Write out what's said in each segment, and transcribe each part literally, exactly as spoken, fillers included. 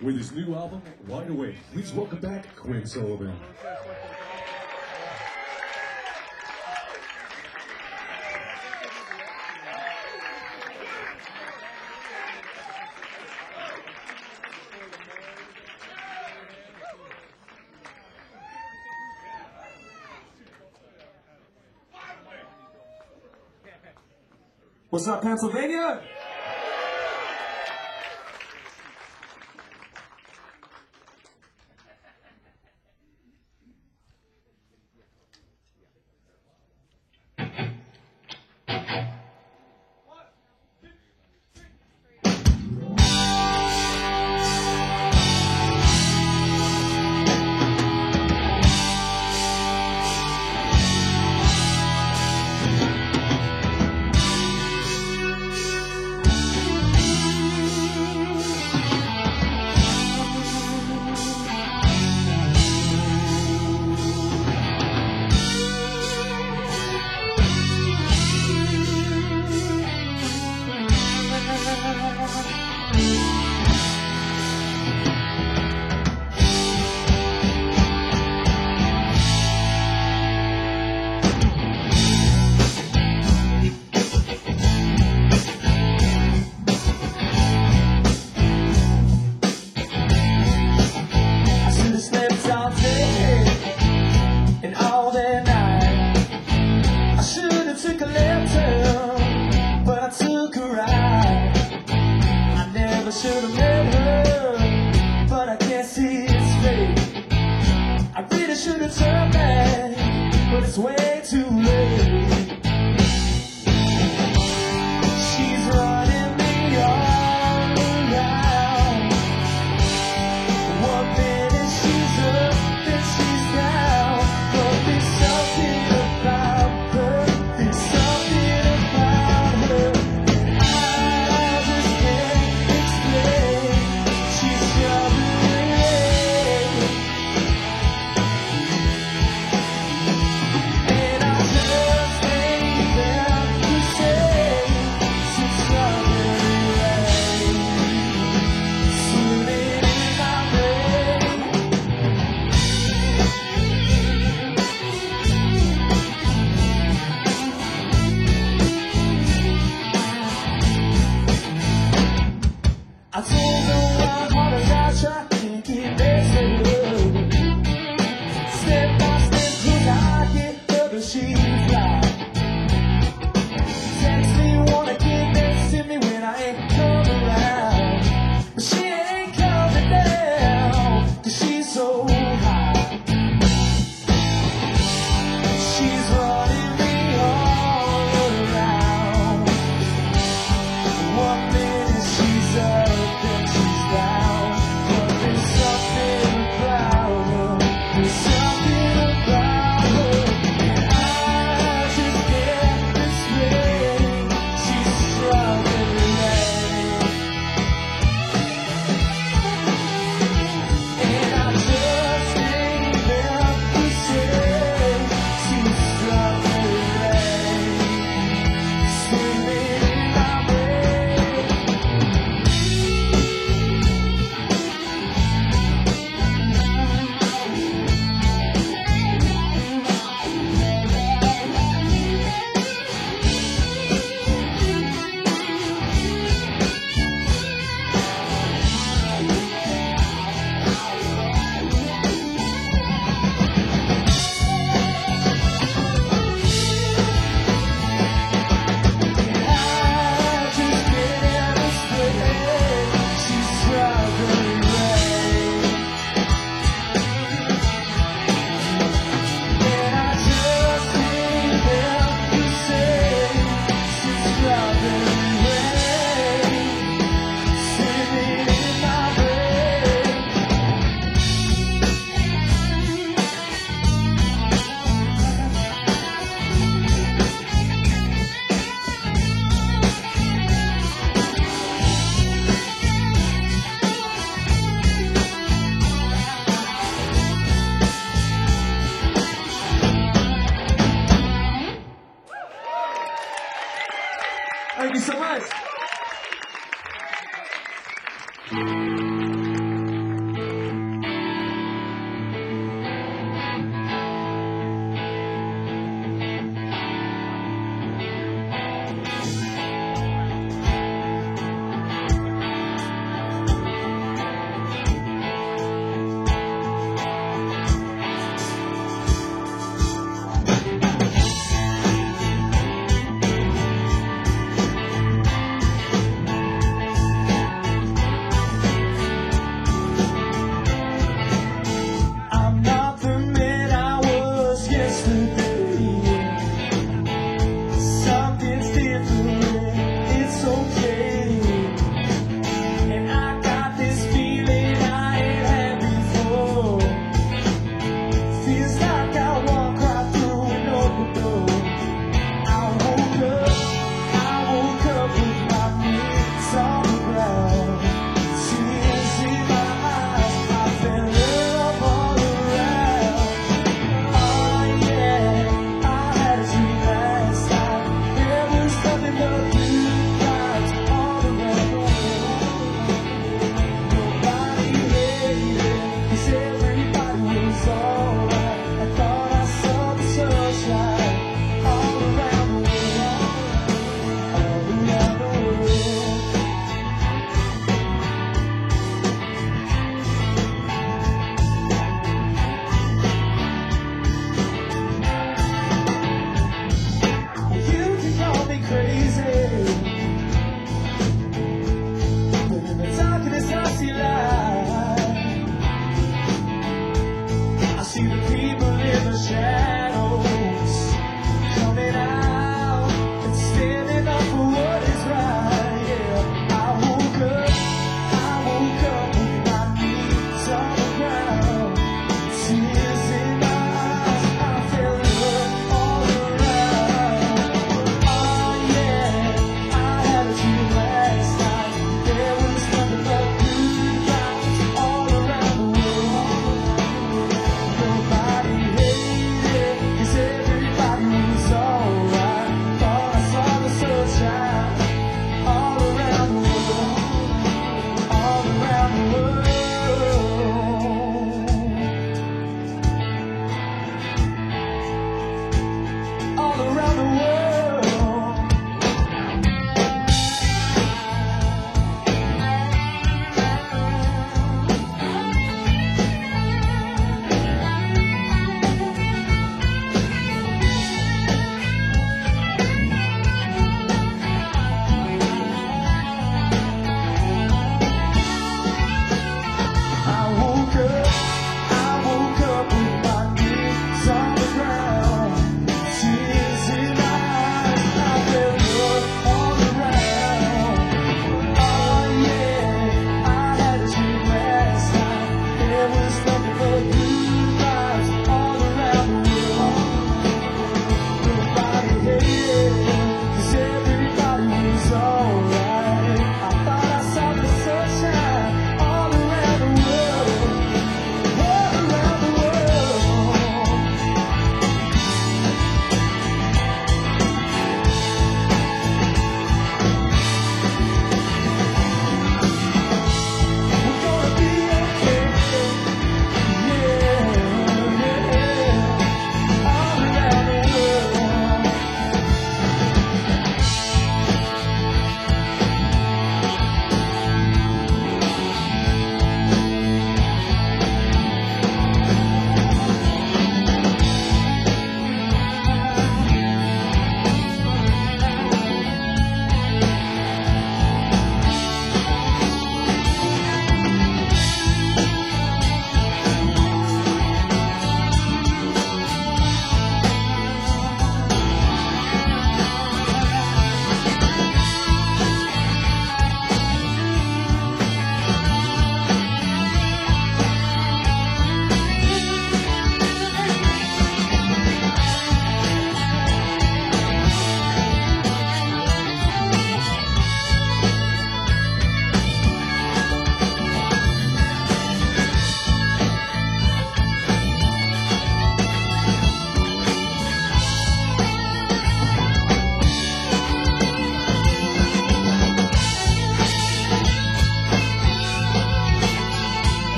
with his new album, Wide Awake. Please welcome back Quinn Sullivan. What's up, Pennsylvania?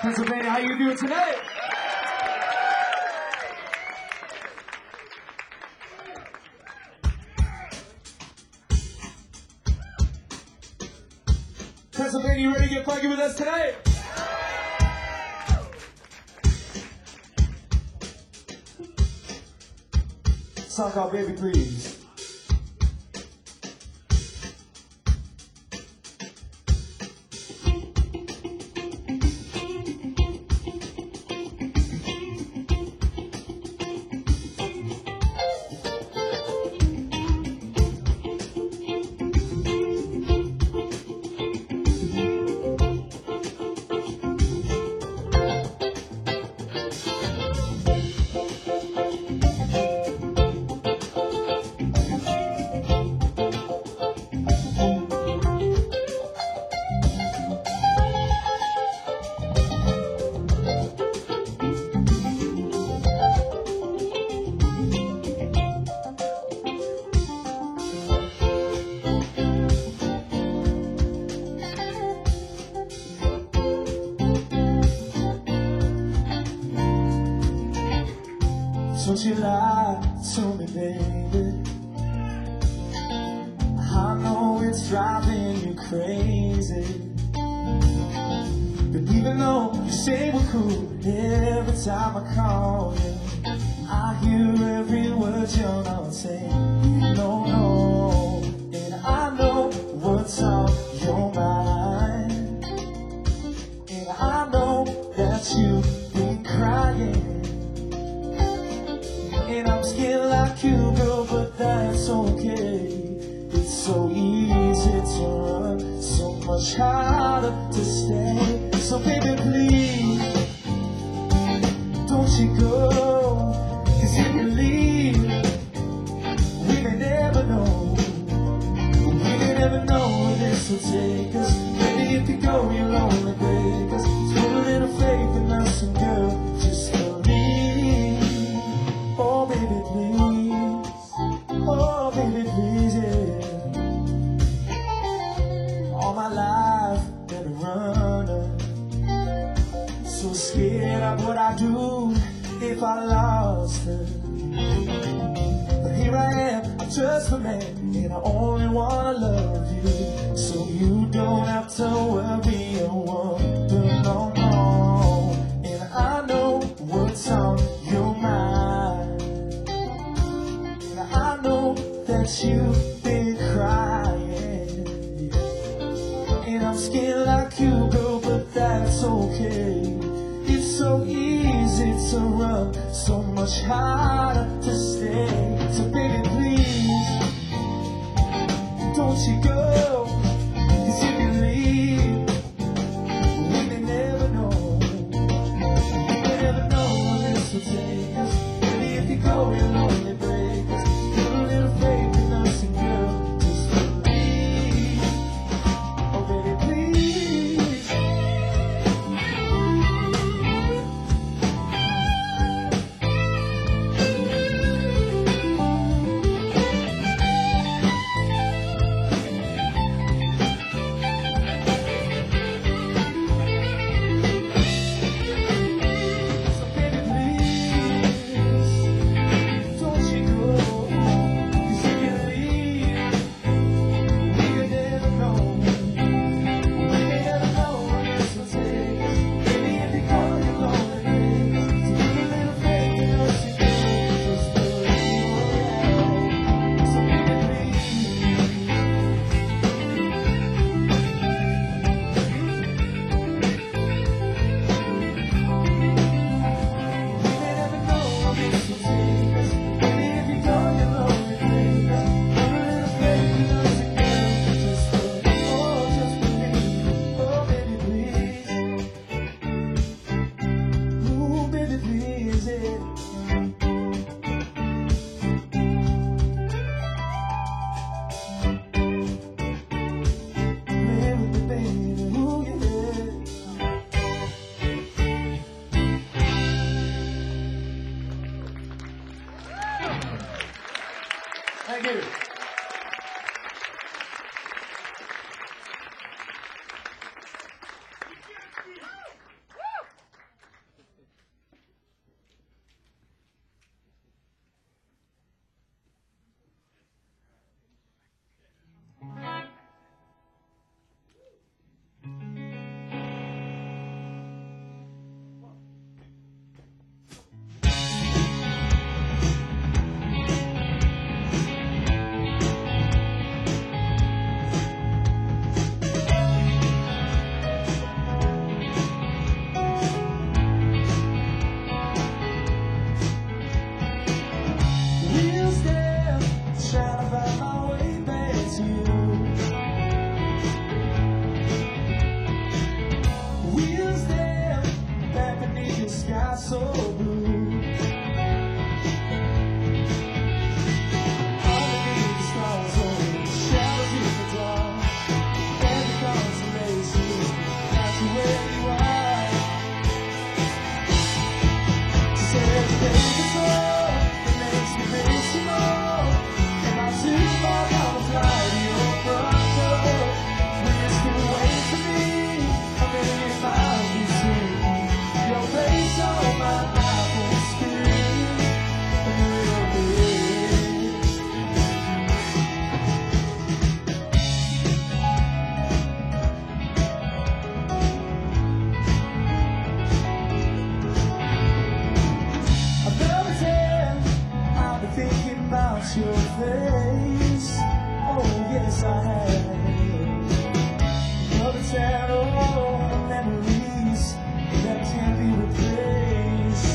Pennsylvania, how you doing tonight? Pennsylvania, you ready to get funky with us tonight? Song called Baby Please. Don't you lie to me, baby. I know it's driving you crazy, but even though you say we're cool, every time I call you, I hear every word you're not saying. No, no, and I know what's on your mind, and I know that you've been crying. And I'm scared like you, girl, but that's okay. It's so easy to run, so much harder to stay. So baby, please, don't you go. Cause if you leave, we may never know. We may never know where this will take us. Maybe if you go, you'll only break us. So put a little faith in us, and girl, just believe. Oh baby please, oh baby please, yeah. All my life been a runner, so scared of what I do if I lost her. But here I am, I'm just a man, and I only wanna love you, so you don't have to worry or wonder no more. And I know what's on your mind, I know that you've been crying, and I'm scared like you, girl, but that's okay. It's so easy to run, so much harder to stay. So baby, please, don't you go. Cause if you leave, we may never know. We may never know what this will take us. Maybe if you go, you'll only break us. Put a little faith in us, and girl, just believe. Oh baby, please. So baby, please, don't you go. Cause if you leave, we may never know. We may never know what this will take us. Maybe if you go, you'll only break us. So put a little faith in us, and girl, just believe. So baby, please. We may never know what this will take us. Maybe if you go, you'll only break us. Put a little faith in us, and girl, just believe. Oh, just believe. Oh, baby, please. Ooh, baby, please, yeah. Play with me, baby. Ooh, yeah. Thank you. so blue. Underneath the stars, only shadows in the dark. Every consolation got you where you are. She said every day is all that makes me miss you more. And I too far down the fly to your front door. Will you still wait for me? A million miles between your face on my Apple screen. And a little bit. Another time, I've been thinking about your face. Oh, yes, I have. Another time, oh, memories that can't be replaced.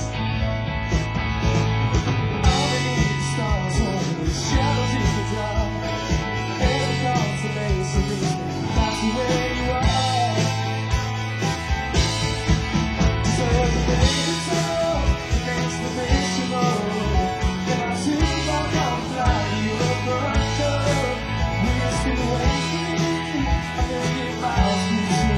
Underneath the stars, only shadows in the dark. Every consolation is back to where you are. So every day it's all that makes me miss you more. And I too far down the fly to your front door. Will you still wait for me? A million miles between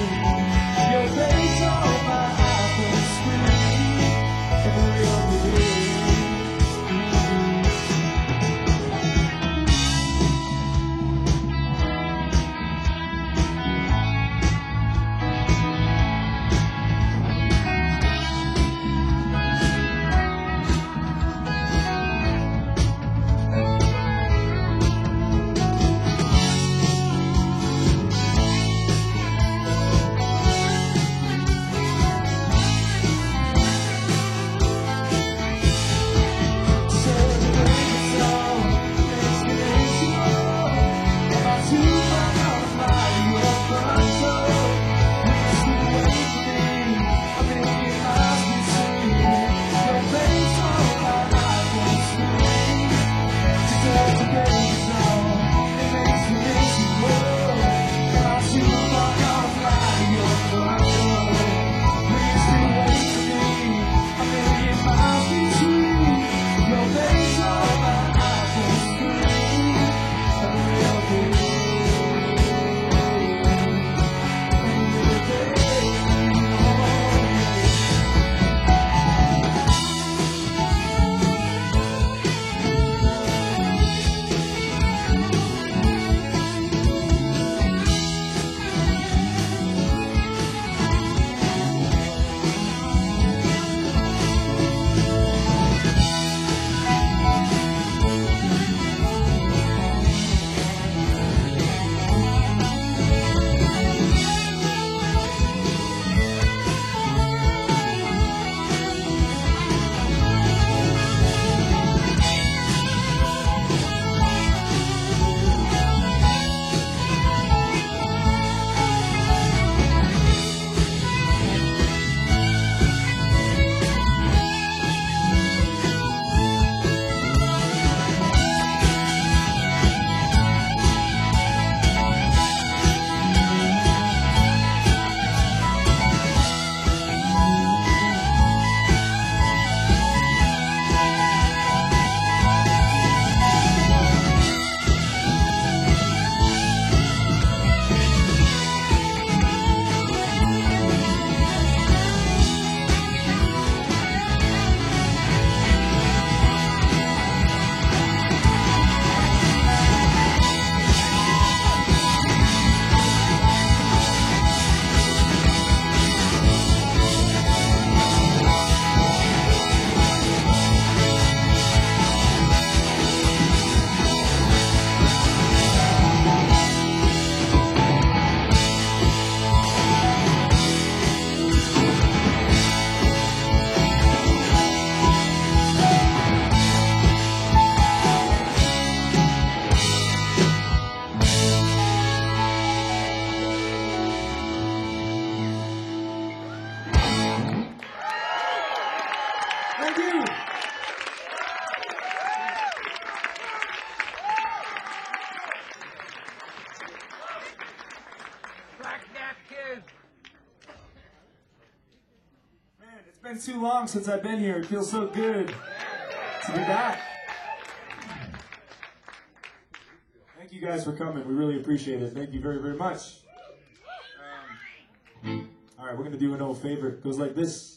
It's been too long since I've been here. It feels so good to be back. Thank you guys for coming. We really appreciate it. Thank you very, very much. Um, all right, we're going to do an old favorite. It goes like this.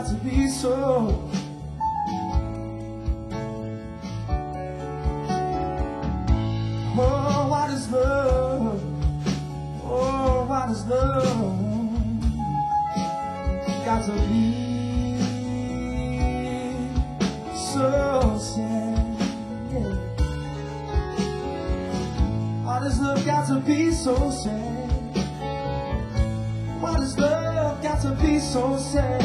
got to be so? Oh, what is love? Oh, what is love? Got to be so sad. Yeah. Why does love got to be so sad? Why does love got to be so sad?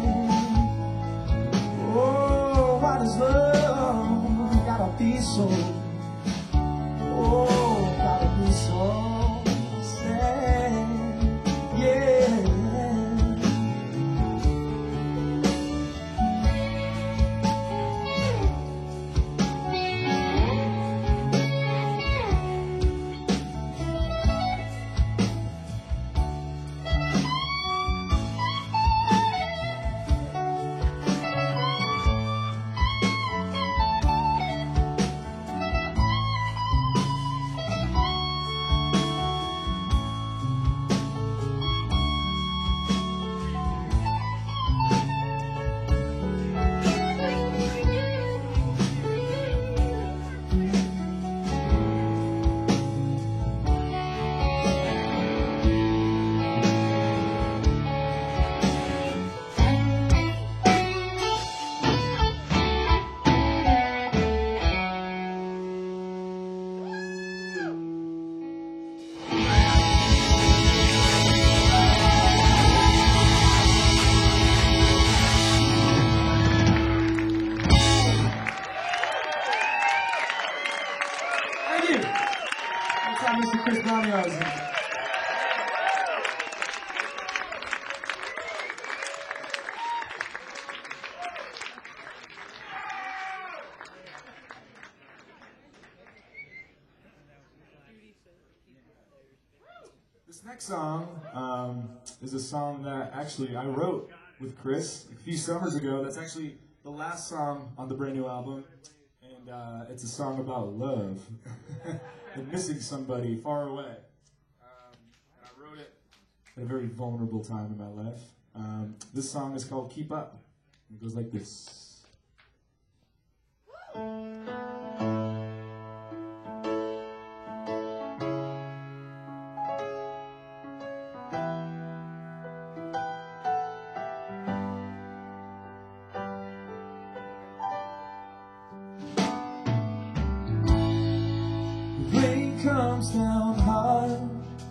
Oh, why does love gotta be so? Oh, gotta be so sad, yeah. Thank you. That's how Mister Chris Brownio is. This next song um, is a song that actually I wrote with Chris a few summers ago. That's actually the last song on the brand new album. And uh, it's a song about love and missing somebody far away. Um, and I wrote it at a very vulnerable time in my life. Um, this song is called Keep Up. It goes like this. Rain comes down hard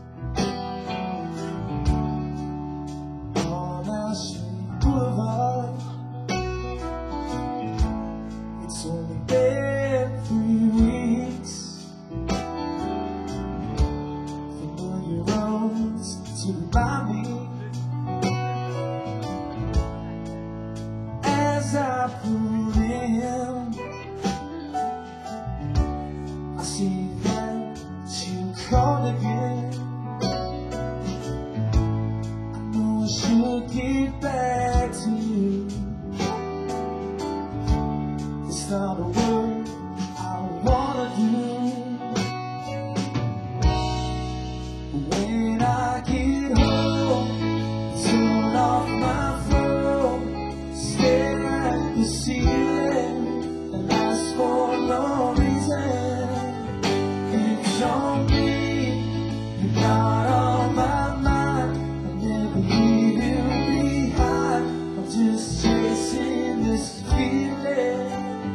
on our street boulevard. It's only been three weeks. Familiar roads to remind me as I pull in. I see that you called again. I know I should get back to you. It's not a word I wanna do. But when I get home, turn off my phone, stare at the ceiling, and ask for no reason. It's on me, you're not on my mind. I never leave you behind. I'm just chasing this feeling.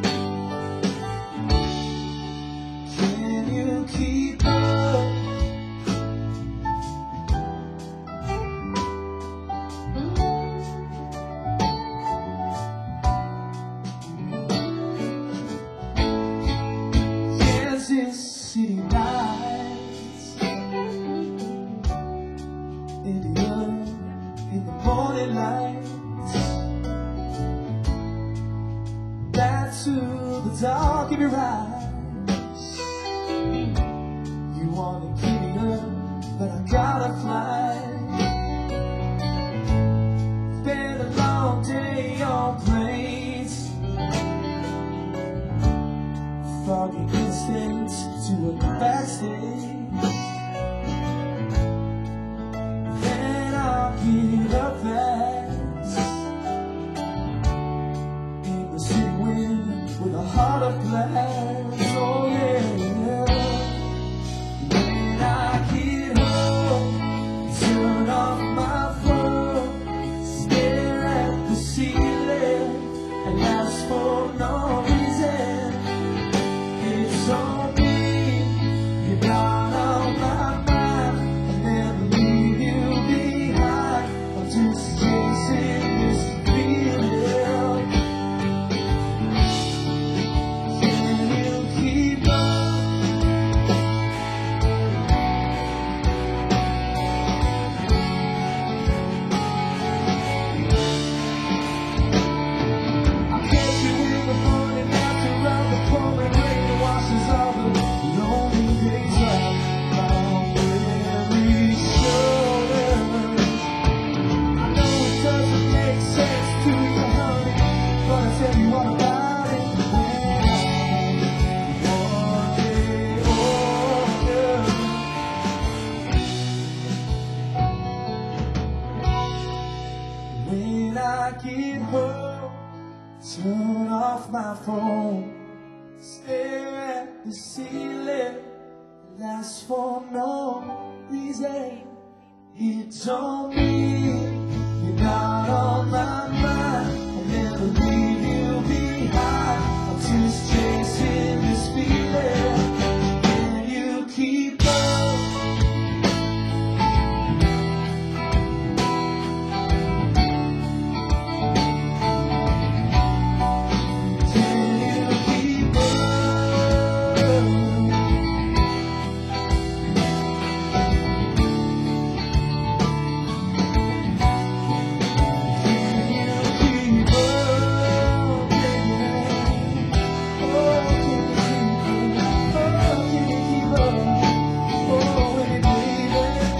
Can you keep up? Kansas City nights, India in the morning lights, back to the dark of your eyes. You wanna give me up, but I gotta fly. Been a long day on planes, foggy instincts to a backstage. Then I'll get up fast heart of glass, oh yeah. When I get home, turn off my phone, stare at the ceiling, and ask for no reason. It's on me, you're not on my mind. I'll never leave you behind. I'm just chasing this feeling. Can you keep up? I catch you in the morning after all the pouring rain washes all the lonely days off my weary shoulders. I know it doesn't make sense to you, honey, but I'll tell you all about it when I'm one day older. When I get home, turn off my phone, stare at the ceiling, and ask for no reason. It's on me, you're not on my mind. I'll never leave you behind. I'm just chasing this feeling. Can you keep up? Can you keep up? Can you keep up, baby? Oh, can you keep up? Oh, can you keep up? Oh, baby, baby.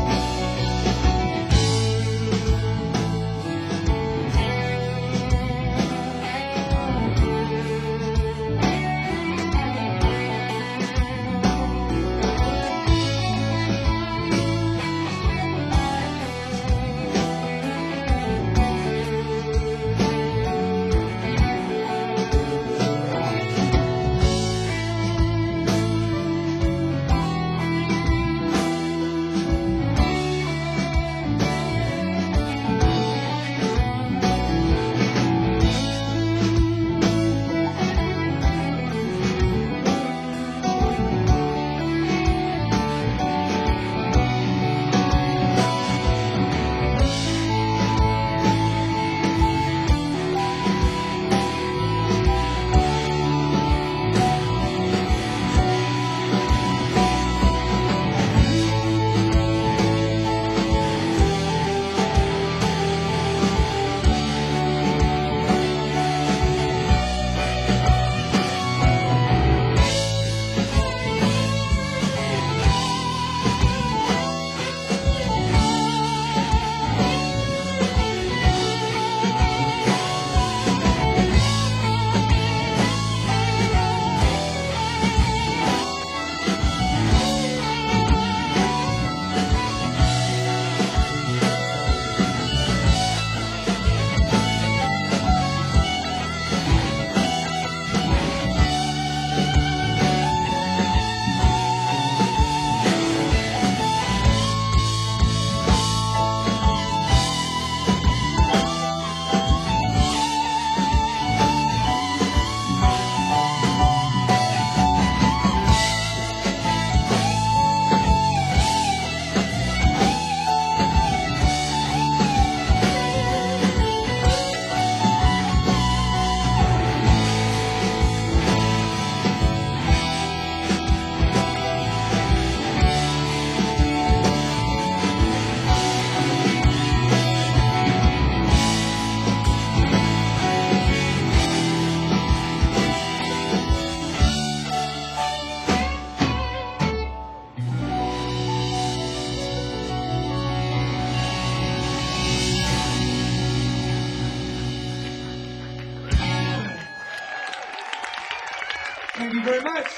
Thank you very much.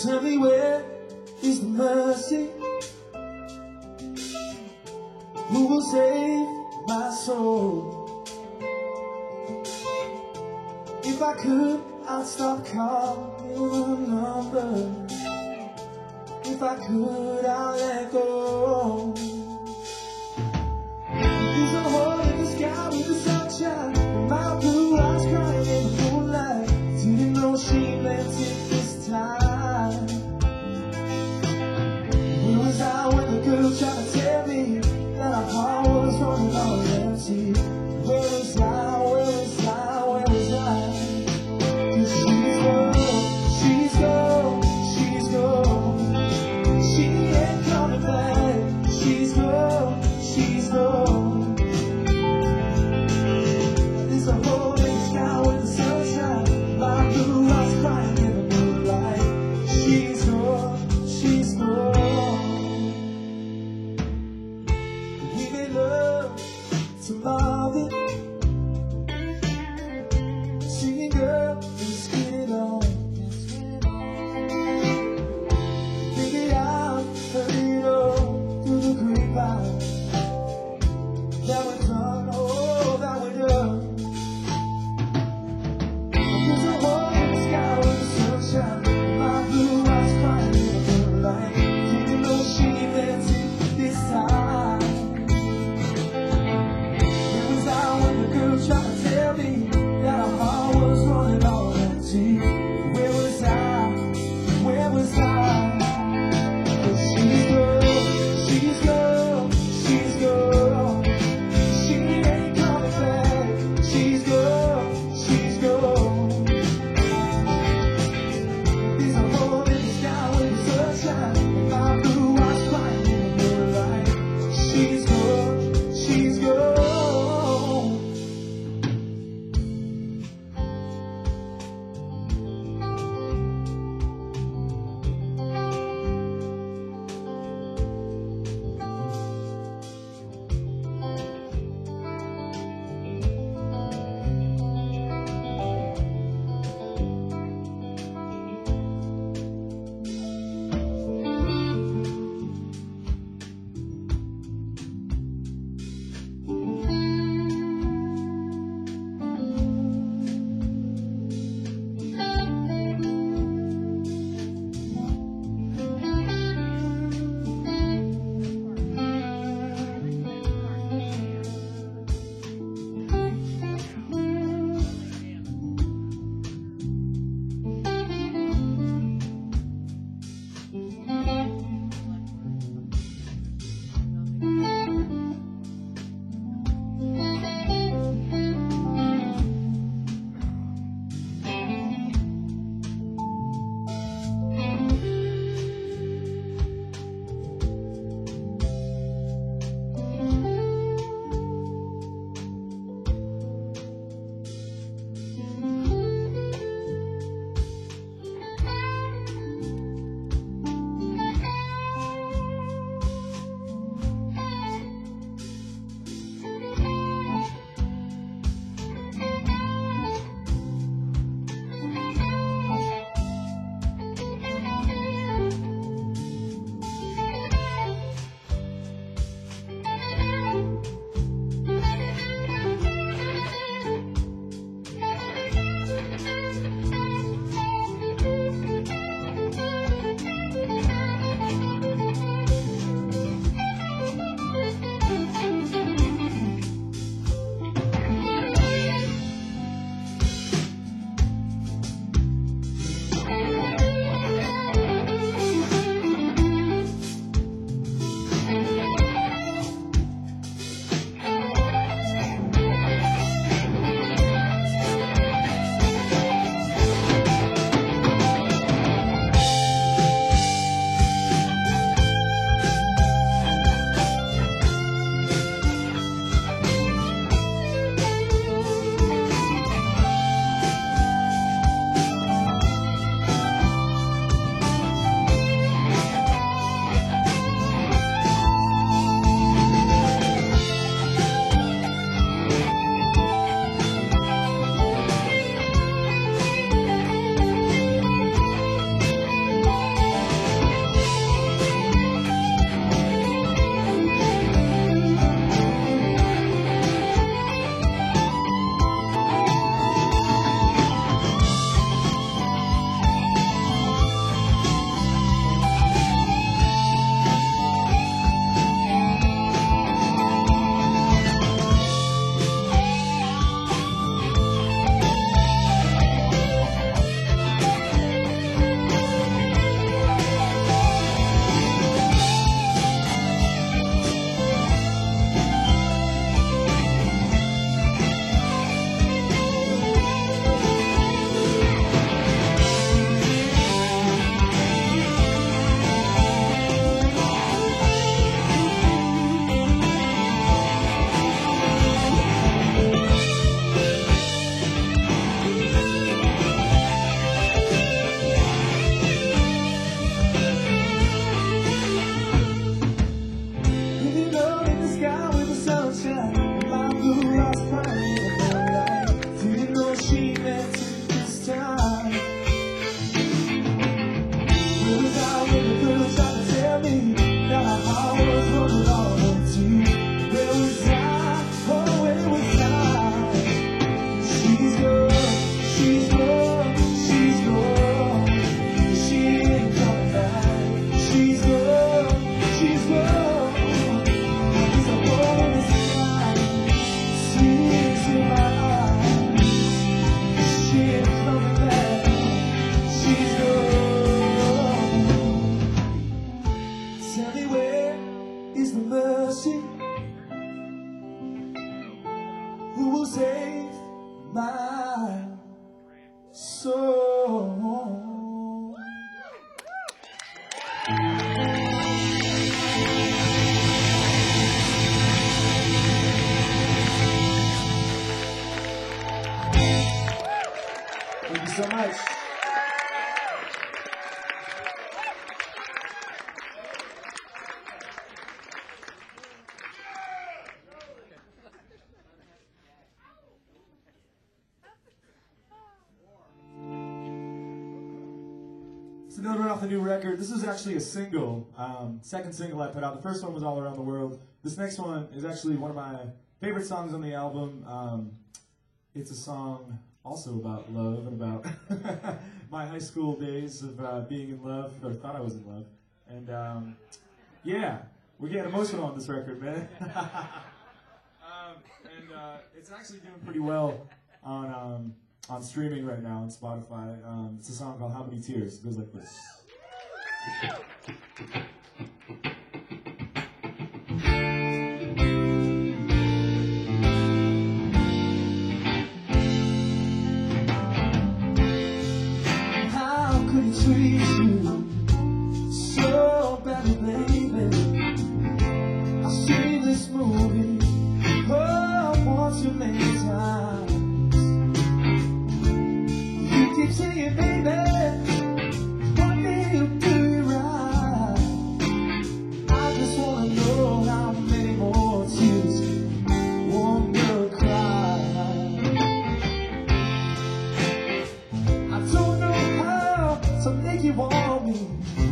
Tell me where is the mercy? Who will save my soul? If I could, I'd stop calling the number. If I could, I'd let go. There's a hole in the sky with the sunshine, and my blue eyes crying in the moonlight. Didn't know she meant it this time. Where was I when the girl tried to tell me that our heart was running on empty? Where was I, where was I, where was I? 'Cause she's gone, she's gone, she's gone. She ain't coming back. She's gone, she's gone. There's a hole in the sky with the sunshine, my blue eyes crying in the moonlight. She's gone, she's gone. We made love to Marvin, singing, girl, let's get it on. Baby, I've heard it all through the grapevine. That we're done, oh, that we're done. There's a hole in the sky with the sunshine, my blue eyes crying in the moonlight. Didn't know she meant it this time. Where was I when the girl tried to tell me that our heart was running all empty? song. Thank you so much. It's another one off the new record. This is actually a single, um, second single I put out. The first one was All Around the World. This next one is actually one of my favorite songs on the album. Um, it's a song also about love and about my high school days of uh, being in love, or thought I was in love. And um, yeah, we're getting emotional on this record, man. um, and uh, it's actually doing pretty well on um, on streaming right now on Spotify. Um, it's a song called How Many Tears. It goes like this. How could he treat you so badly, baby? I've seen this movie oh, one too many times. You keep saying, baby, what do you do right? I just wanna know how many more tears one girl cry. I don't know how to make you want me,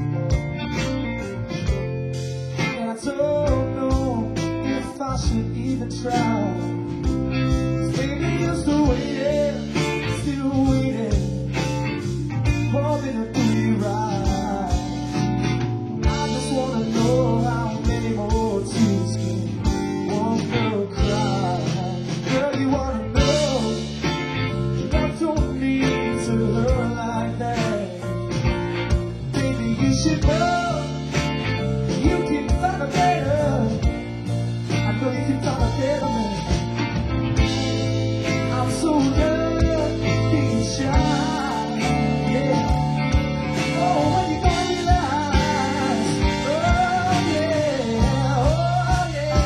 and I don't know if I should even try. 'Cause baby, you're still waiting, still waiting for me to do you right. I just wanna know how many more tears can one girl cry. Girl, you wanna know love don't need to hurt like that. Baby, you should know you can find a better. I know you can find a better man. I'm so done being shy. Yeah. Oh, when you gonna realize? Oh yeah, oh yeah.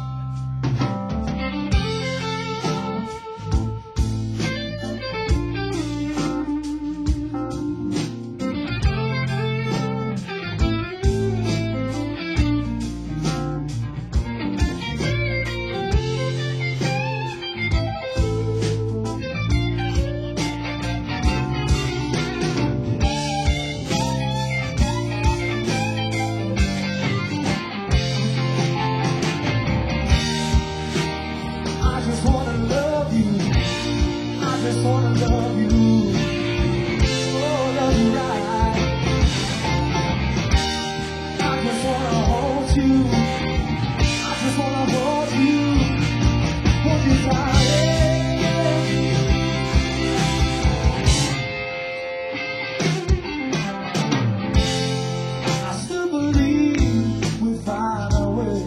I just wanna love you. I just wanna love you. Oh, love you right. I just wanna hold you. I just wanna hold you. Hold you tight. I still believe we'll find a way.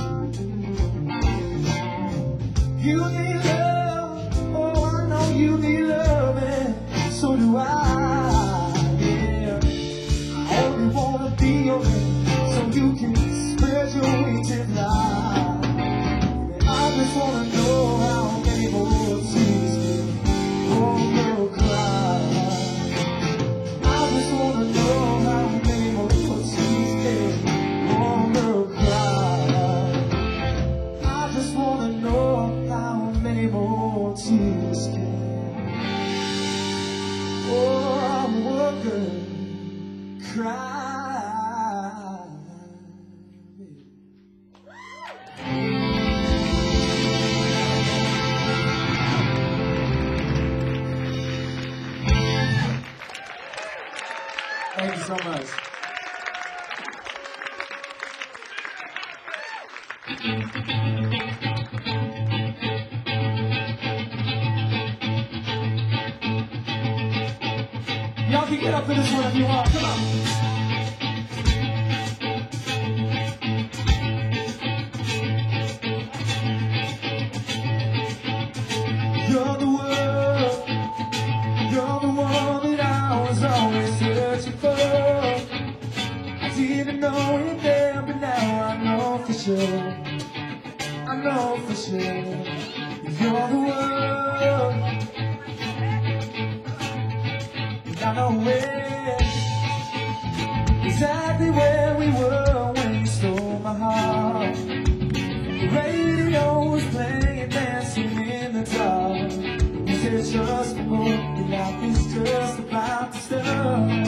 You need love, oh I know you need love, and so do I, yeah. I only wanna be your man, so you can spread your wings and fly. And I just wanna know how many more tears can one girl cry. I just wanna know how many more tears can one girl cry. I just wanna know how many more tears can oh, one girl cry. Thank you so much. Y'all can get up for this one if you want. Come on. You're the world You're the one that I was always searching for. I didn't know it then, but now I know for sure. I know for sure. You're the one. And I know where, exactly where we were when you stole my heart. The radio was playing, dancing in the dark. You said just a moment, your life is just about to start.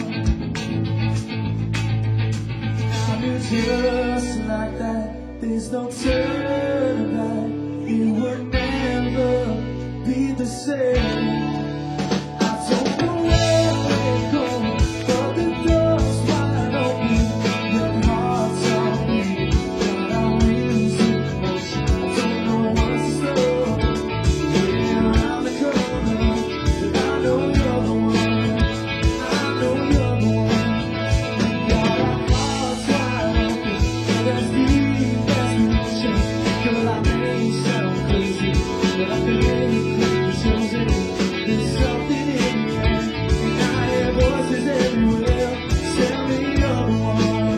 I knew just like that, there's no turning back. It would never be the same. I don't know where we're going, but the door's wide open. Your heart's on me, but I'm losing emotion. I don't know what's in store. Way around the corner, but I know you're the one. I know you're the one. Your heart's wide open, there's deep, there's emotion. Girl, I may sound crazy, but I think it's chosen. There's something in the air, and I hear voices everywhere. Tell me you're the one.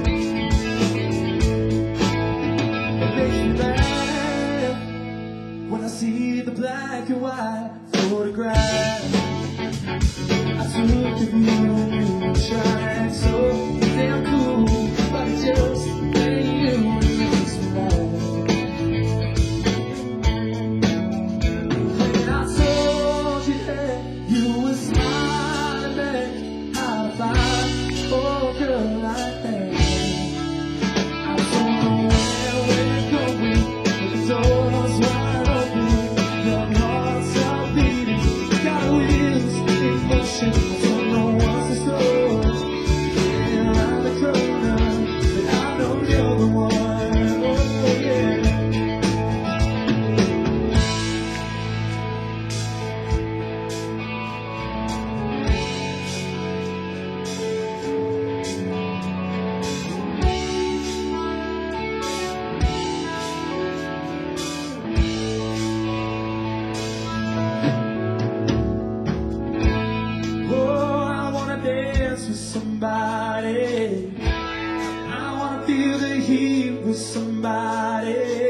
It makes me laugh when I see the black and white photograph I took of you when you were shining so damn cool. But it just ain't you, it makes me laugh. When I told you that you were smiling back, how to find oh girl like that. I don't know where we're going, but the door's wide open. Your heart's are beating, got wheels in motion. I don't know what's in store. Yeah, around the corner, but I know you're the one. Oh yeah. Oh, I wanna dance with somebody. I wanna feel the heat with somebody.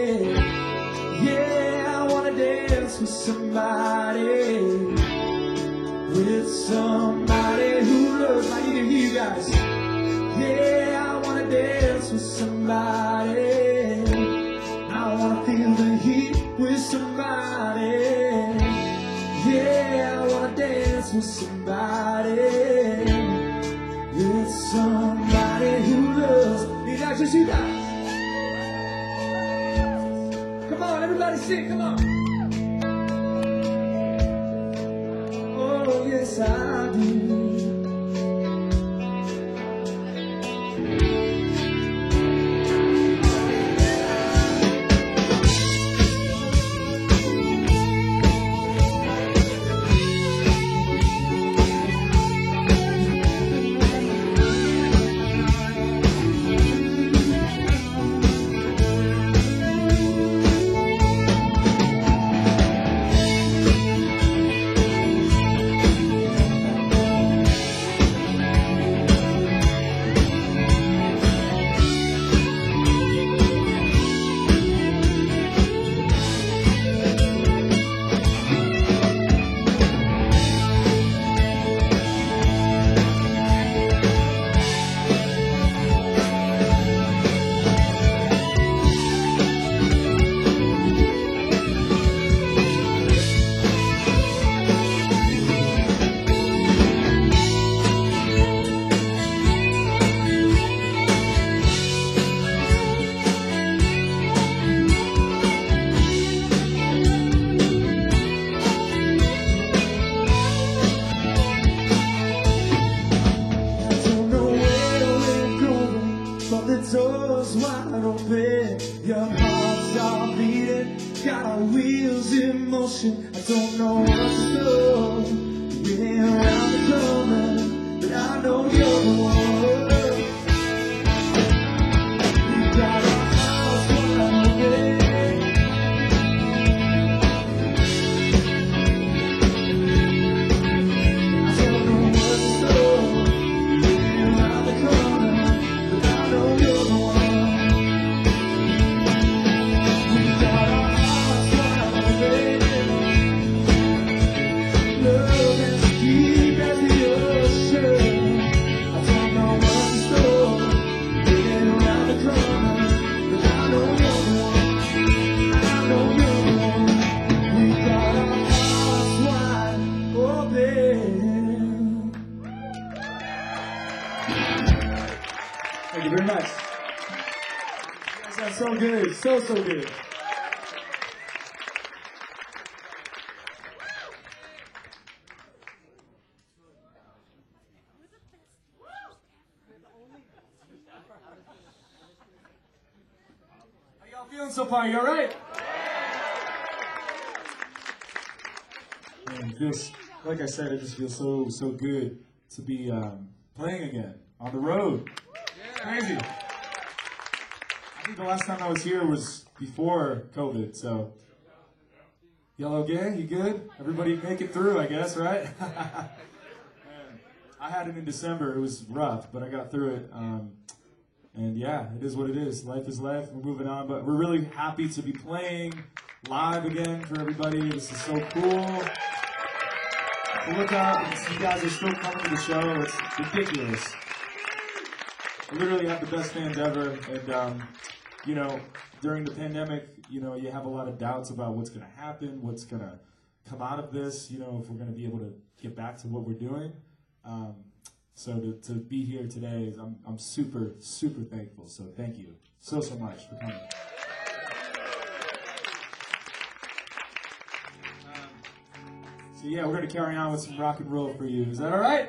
Yeah, I wanna dance with somebody. With somebody who loves. I need to hear you guys. Yeah, I wanna dance with somebody. I wanna feel the heat with somebody. Yeah, I wanna dance with somebody. With somebody who loves. These are just you guys. Come on, everybody sing, come on. Oh, yes, I do. you very much. You guys are so good, so, so good. How y'all feeling so far? You all right? Man, it feels, like I said, it just feels so, so good to be um, playing again on the road. Crazy. I think the last time I was here was before COVID, so. Y'all okay? You good? Everybody make it through, I guess, right? Man, I had it in December. It was rough, but I got through it. Um, and yeah, it is what it is. Life is life. We're moving on, but we're really happy to be playing live again for everybody. This is so cool. Look up, and you guys are still coming to the show. It's ridiculous. I literally have the best fans ever, and um, you know, during the pandemic, you know, you have a lot of doubts about what's going to happen, what's going to come out of this. You know, if we're going to be able to get back to what we're doing. Um, so to, to be here today, I'm I'm super super thankful. So thank you so so much for coming. So yeah, we're going to carry on with some rock and roll for you. Is that all right?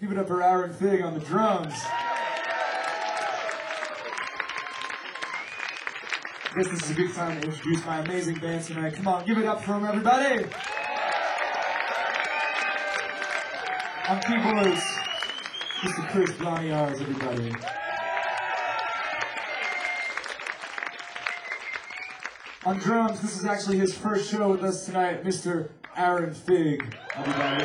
Give it up for Aaron Fig on the drums. I guess this is a good time to introduce my amazing band tonight. Come on, give it up for them, everybody. On keyboards, Mister Chris Blaniars, everybody. On drums, this is actually his first show with us tonight, Mister Aaron Fig, everybody.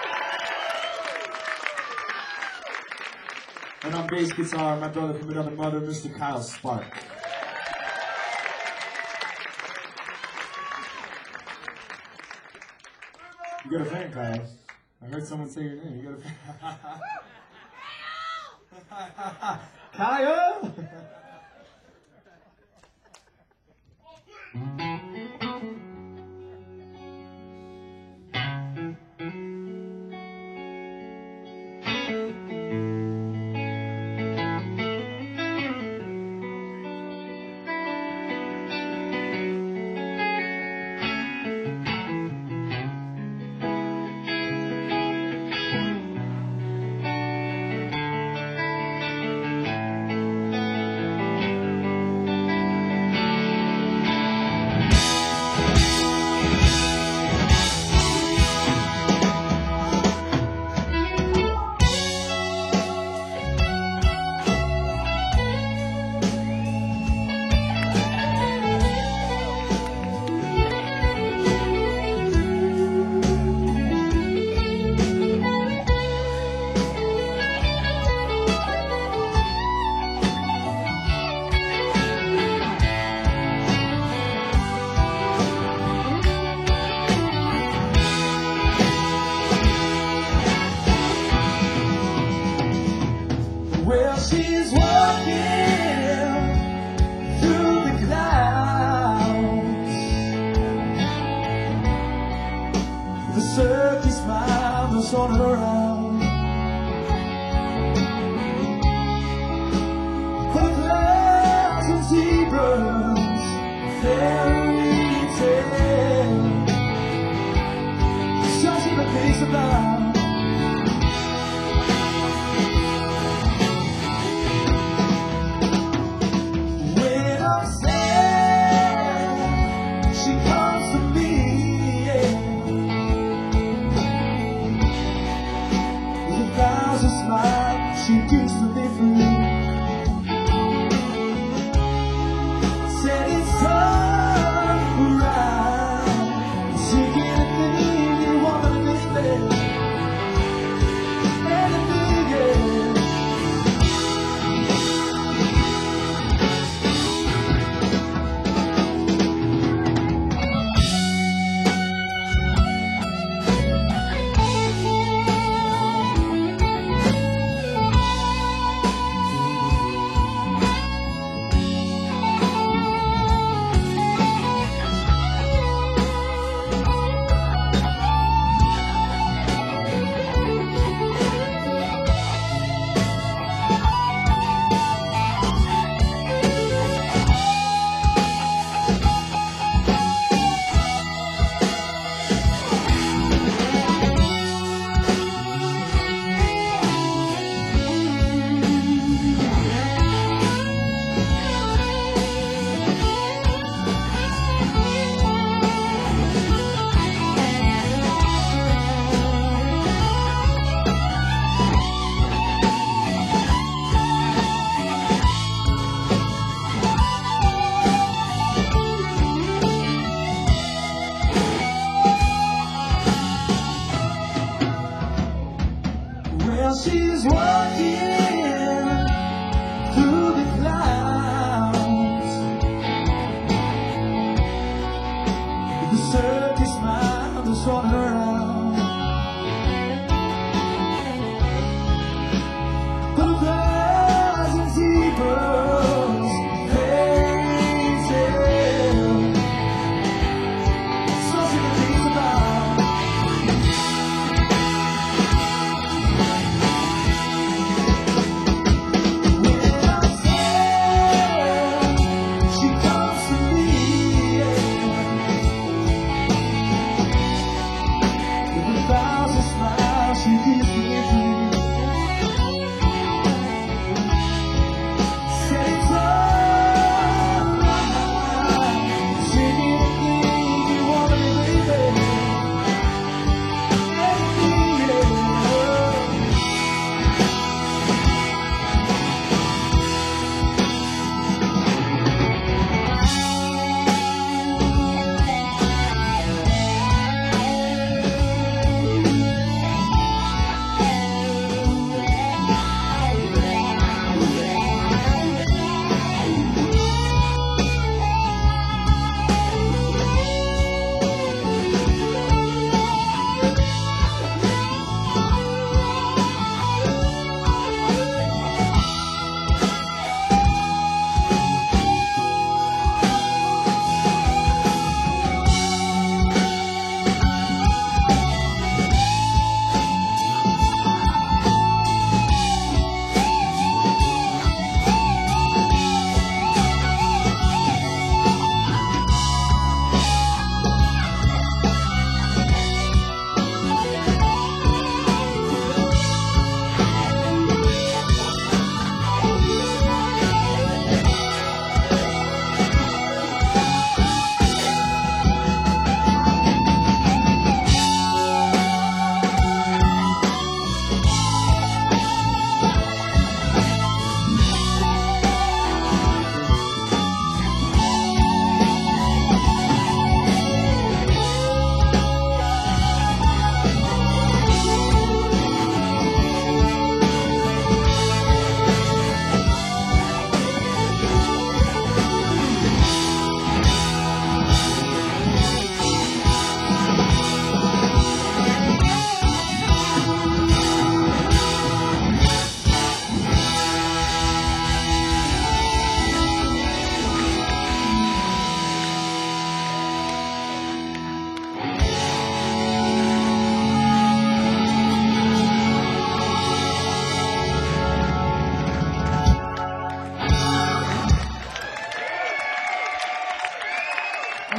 And on bass guitar, my brother from another mother, Mister Kyle Spark. You got a fan, Kyle. I heard someone say your name. You got a fan. Kyle! Well, she's walking through the clouds with a circly smile that's on her arm. Her clouds and zebras, fairy tale. She's in the face of love. She gives to me free. Said it's time around. Seeking anything you want to be there. Anything, yeah.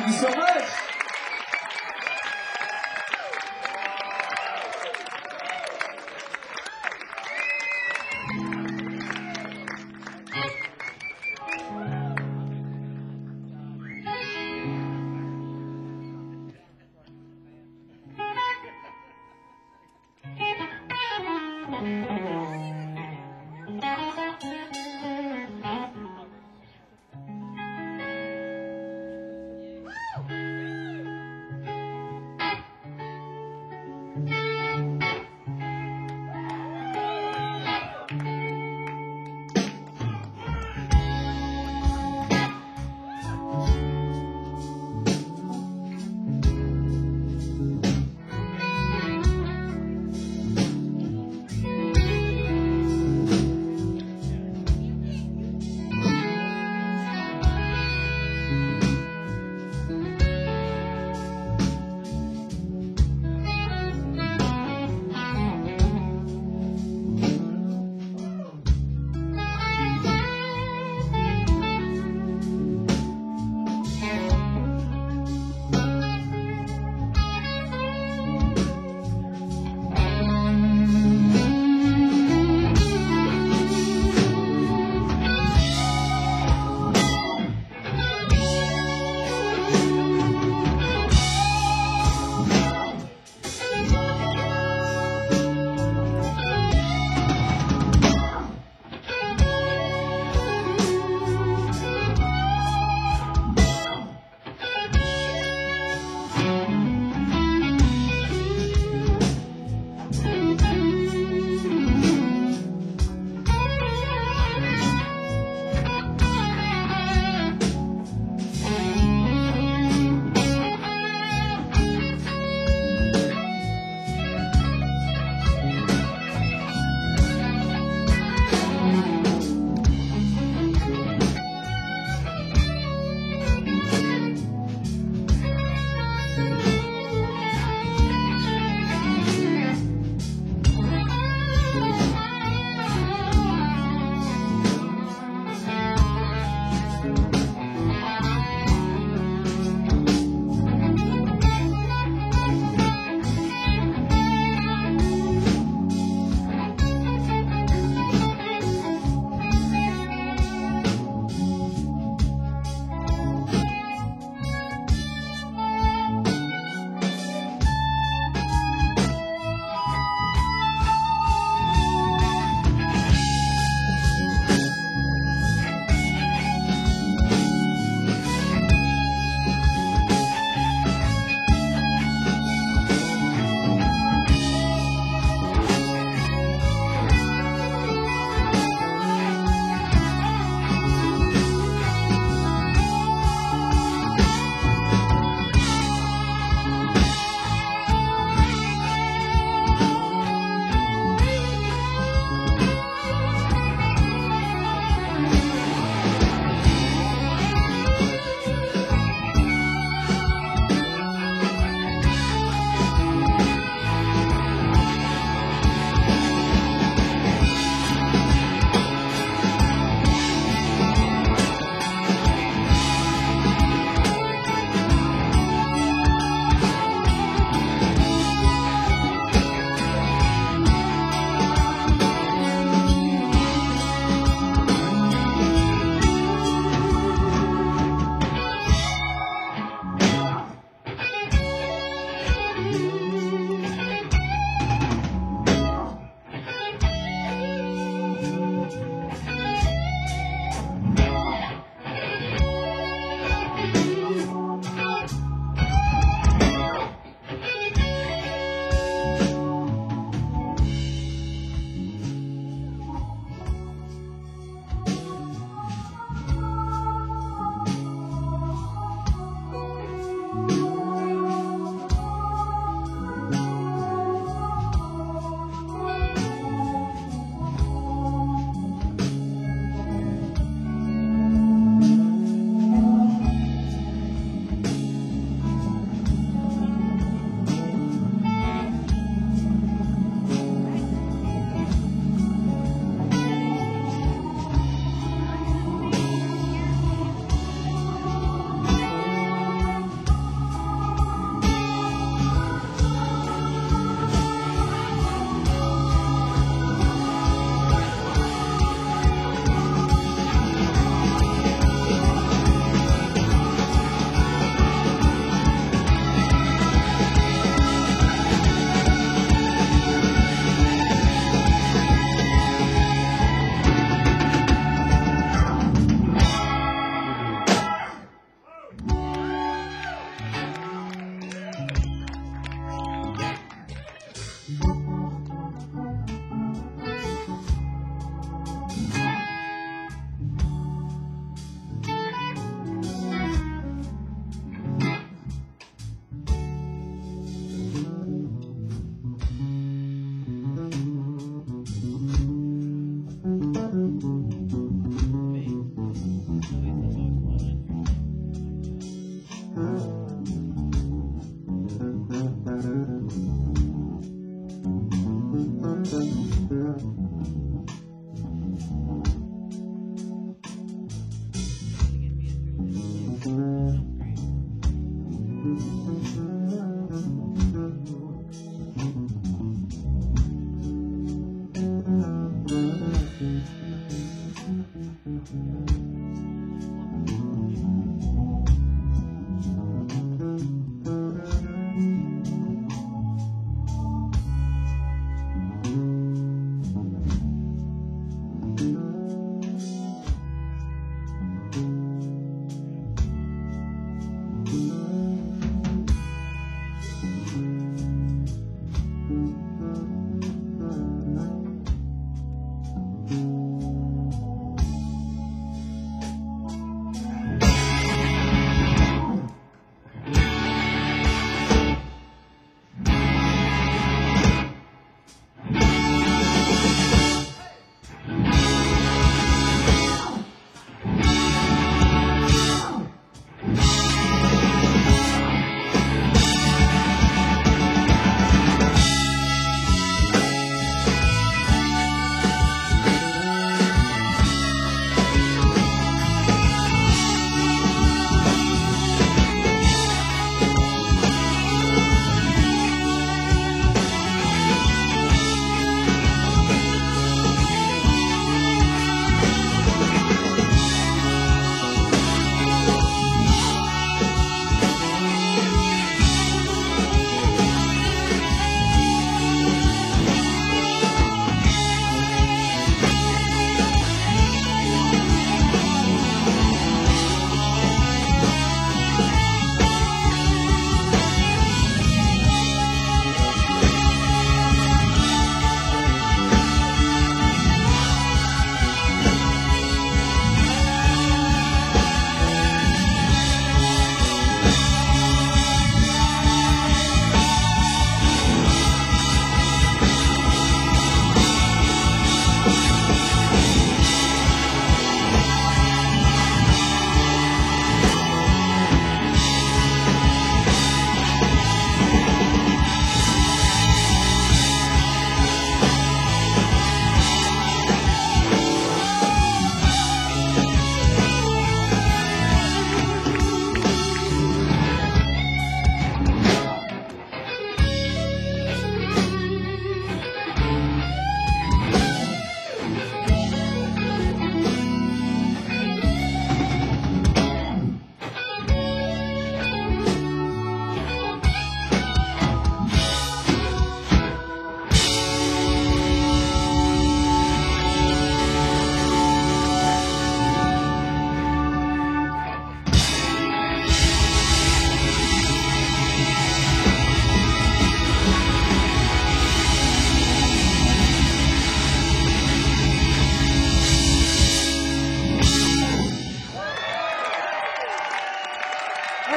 Thank you so much. Woo!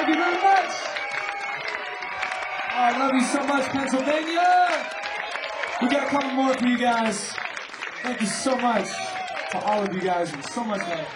Thank you very much. Oh, I love you so much, Pennsylvania. We got a couple more for you guys. Thank you so much to all of you guys. It was so much fun.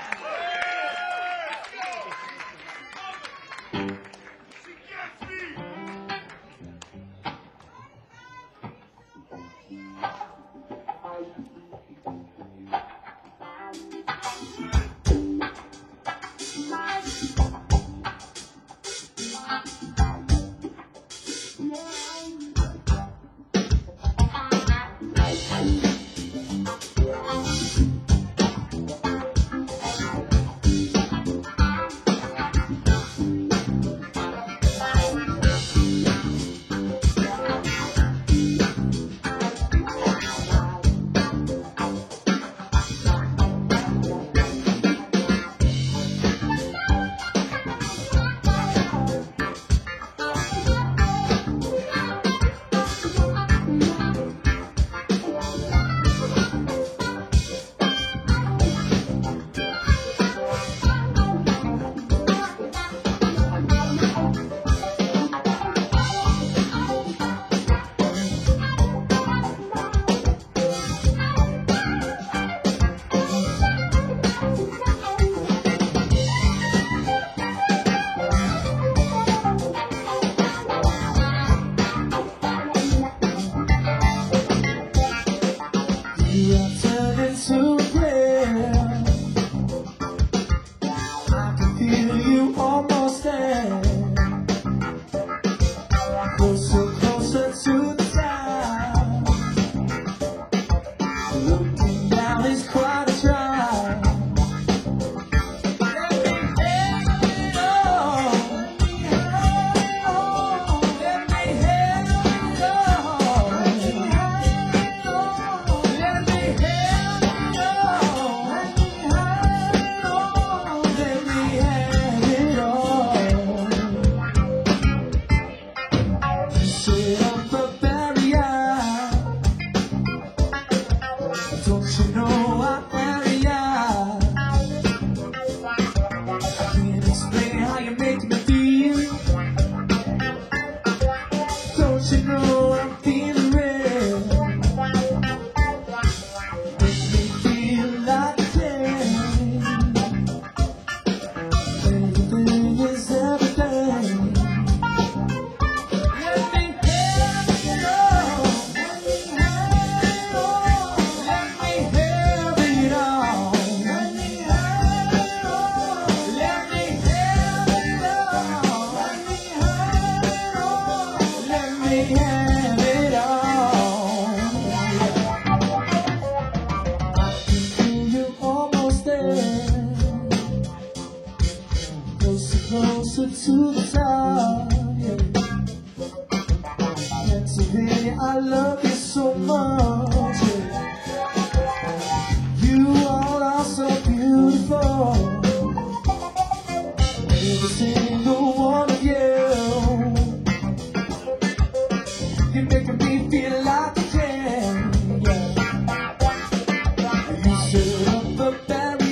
Closer to the top, yeah. Pennsylvania, I love you so much, yeah. You all are so beautiful, every single one of you. You're making me feel like I can, yeah. You set up a barrier.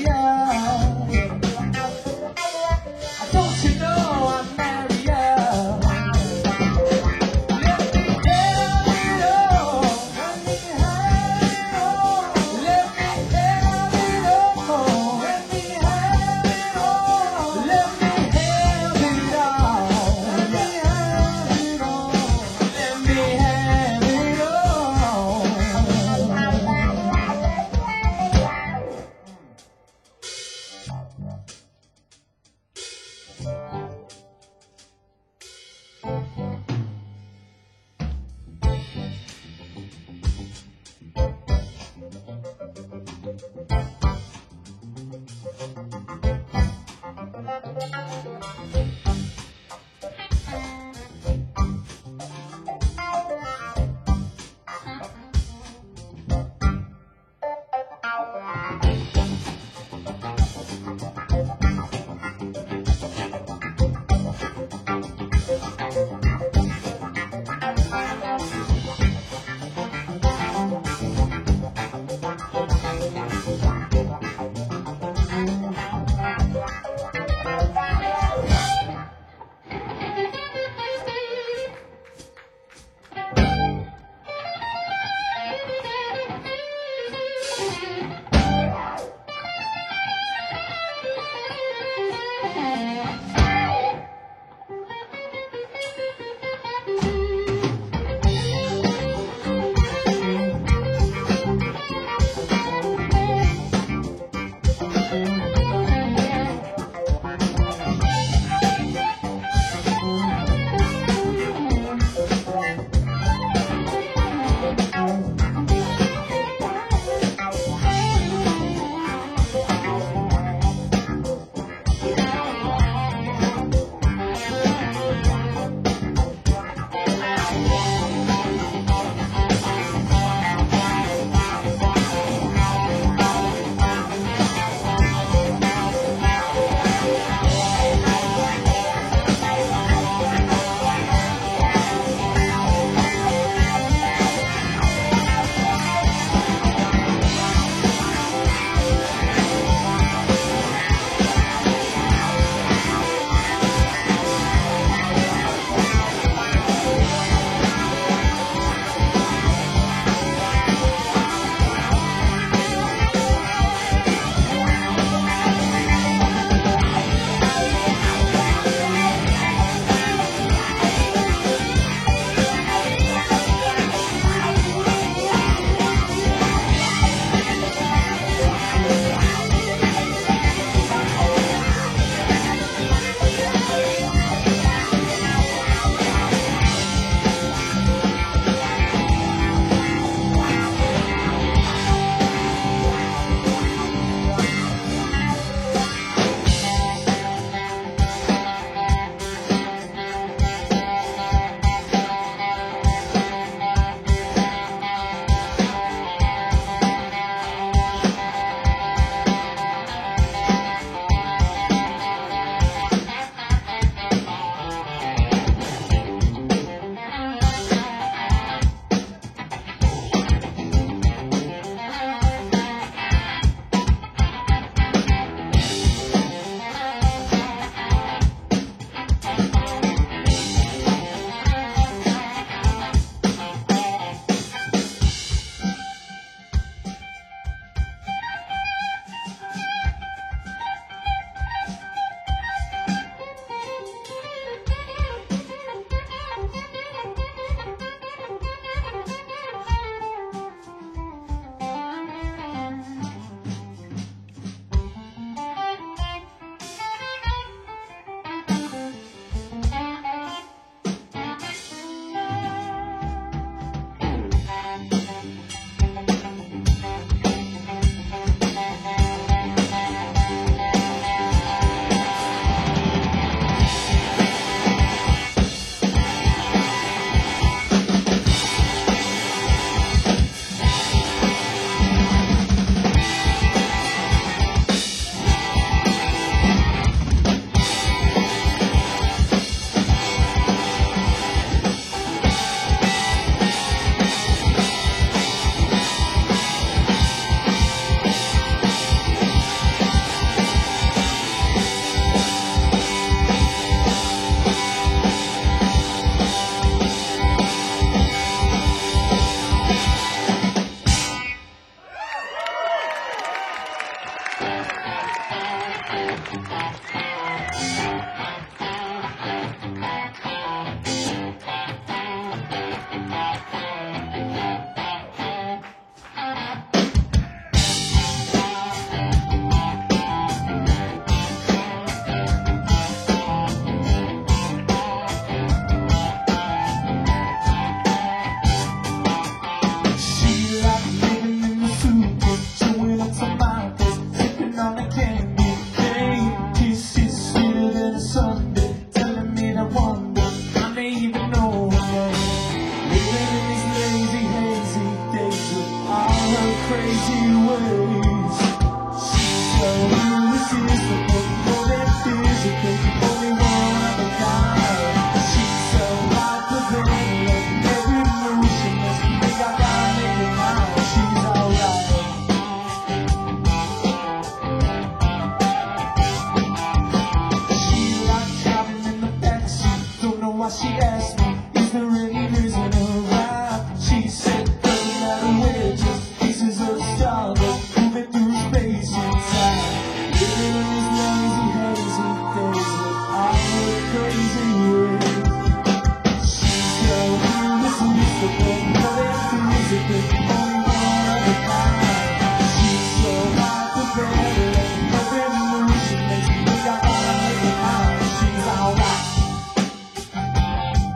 why she asked me, is there any reason around? She said, doesn't matter where, just pieces of stardust moving through space and time. Living in these lazy, hazy days with all the crazy ways. She's so irresistible, nothing physical, only one of a kind. She's so hard to bear, and nothing moves, she makes me think I wanna make it out. She's alright.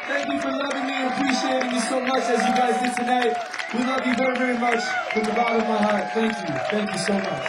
Thank you for loving me and appreciating me so much as you guys did tonight. We love you very, very much from the bottom of my heart. Thank you. Thank you so much.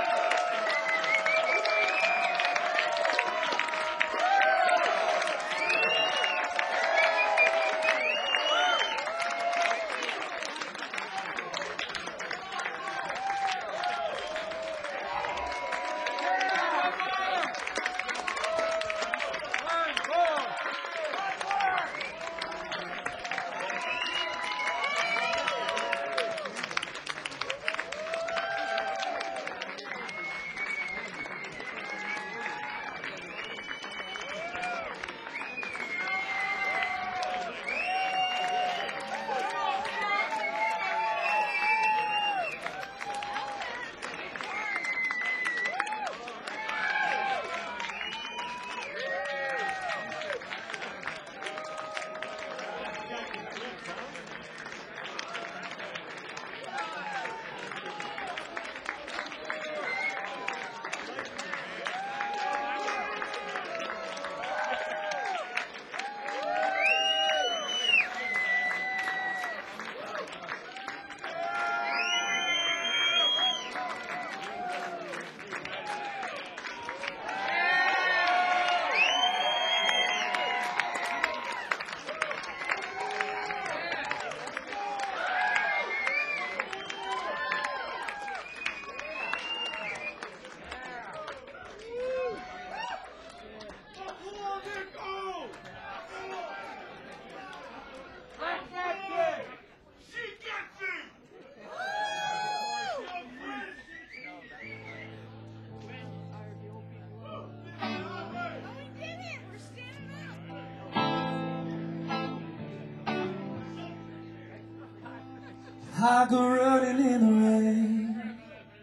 I go running in the rain.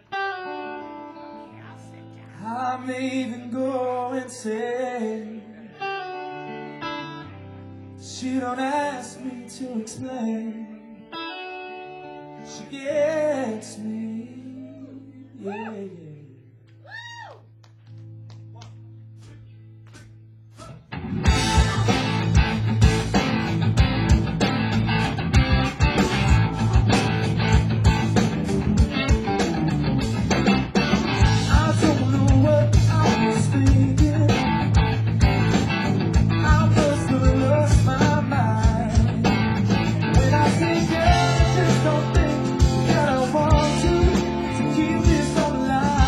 I may even go insane. She don't ask me to explain. She gets me, yeah, yeah. Don't think that I want to, to keep this on the line.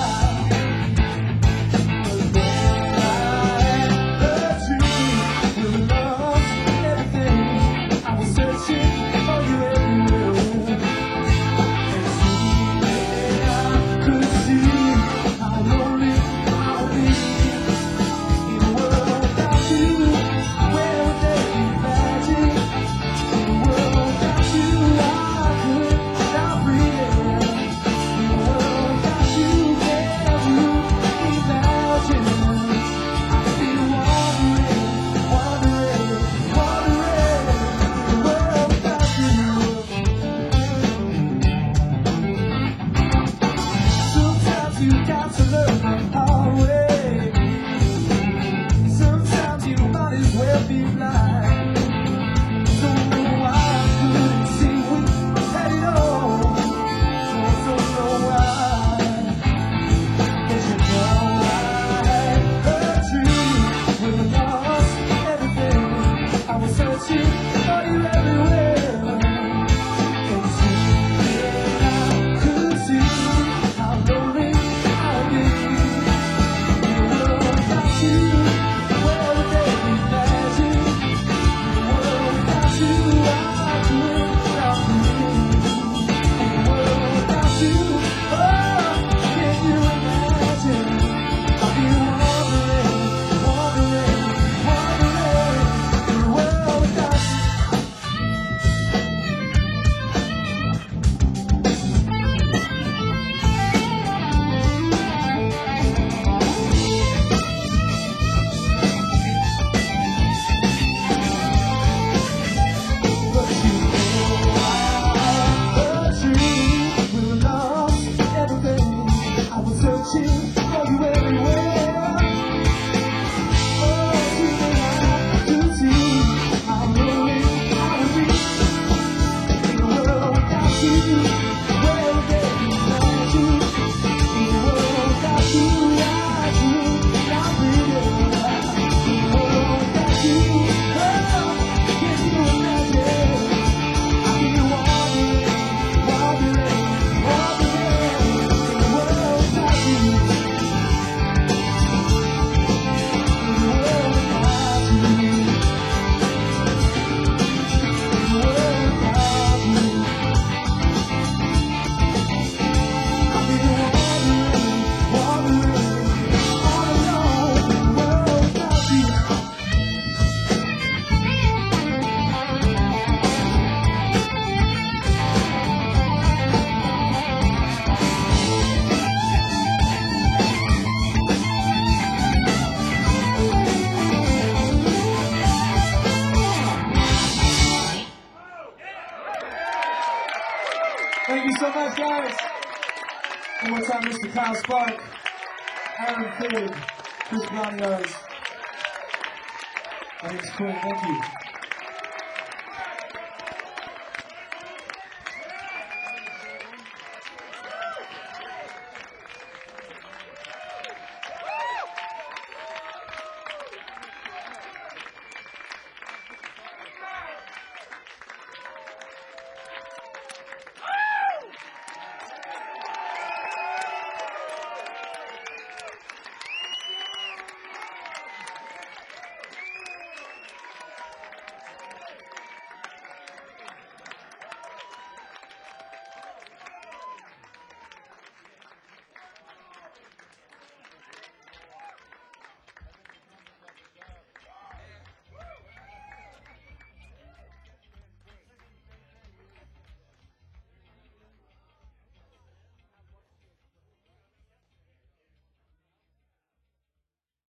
so much, guys. One more time, Mister Kyle Spark, Aaron Figg, Chris Branios. My name's Quinn. Thank you.